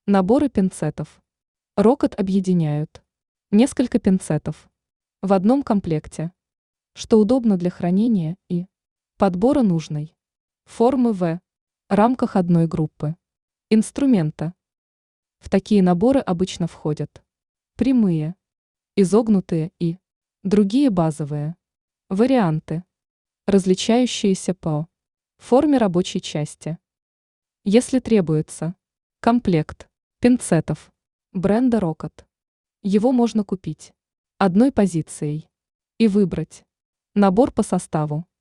Наборы пинцетов. Рокот объединяют. Несколько пинцетов. В одном комплекте. Что удобно для хранения и подбора нужной формы в рамках одной группы. Инструмента. В такие наборы обычно входят прямые, изогнутые и другие базовые варианты, различающиеся по форме рабочей части. Если требуется комплект пинцетов бренда Рокот, его можно купить одной позицией и выбрать набор по составу.